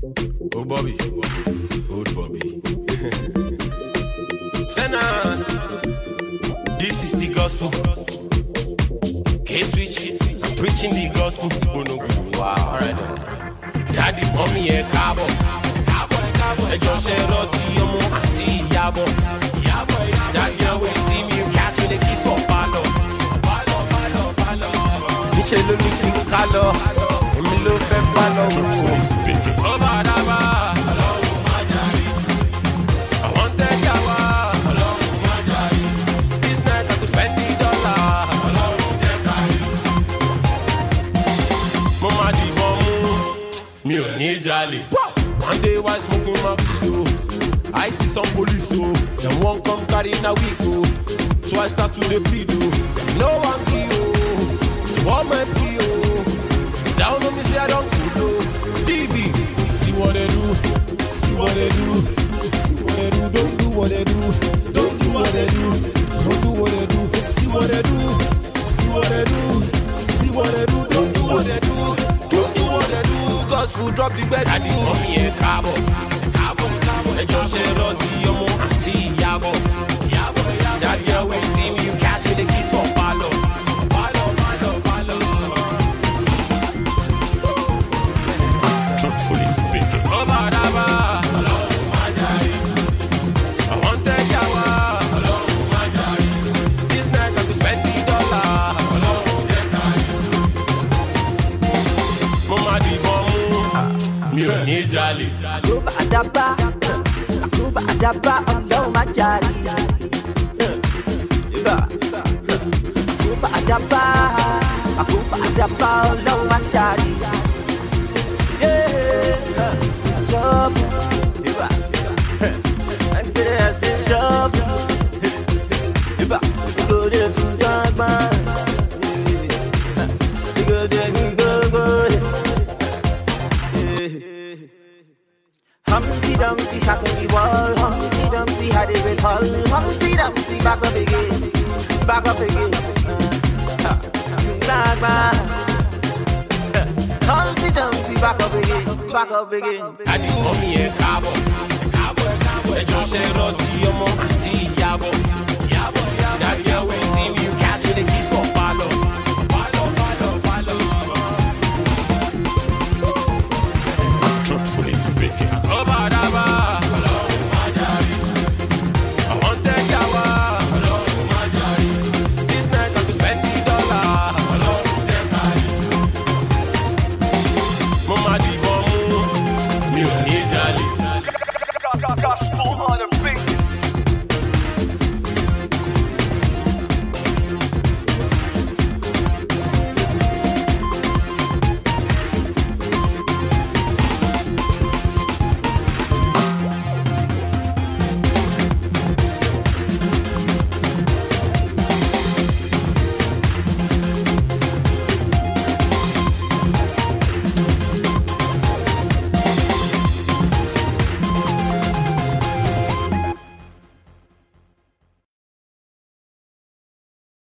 Oh Bobby, old Bobby. Senna, this is the gospel. K-Switch, I'm preaching the gospel. Oh no, wow, alright then. Daddy, mommy, and cabo. Ejo Sheroti, Omo, Auntie, Yabo. That girl will see me catch me the kiss for palo. Michelle, look at Carlo. Emilio, Pepalo. Oh, Badaba. I want that yawa. This night I could spend the dollar. Mama di bomu, me o need jolly. One day while smoking my video, I see some police, so them won't come carry na week, so I start to the plead, no one kill, to all my PO, down on me say I don't kill, TV, see what they do, see what they do, see what they do, don't do what they do, don't do what they do, don't do what they do, see what they do, see what they do, see what they do, don't do what they do, don't do what they do, gospel drop the bed. Daddy, mommy, and cabo. Ejo Sheroti, Omo, Auntie, Yabo. That girl will see me, you catch me the kiss for palo. Truthfully speaking. Oh, Badaba. I want that yawa. This night I could spend the dollar. Mama di bomu, me o need jolly. Adaba, oh my jari. Adaba, oh my jari. Yeah, shop. And there's a shop. Go there to dark man. Go there, go. Humpty Dumpty sat on the wall. Humpty Dumpty had a great fall. Humpty Dumpty back up again. Black man. Humpty Dumpty back up again. Daddy, mommy, and cabo. Ejo Sheroti, Omo, Auntie, Yabo. That girl will see me, you catch me the kiss for palo. Truthfully speaking.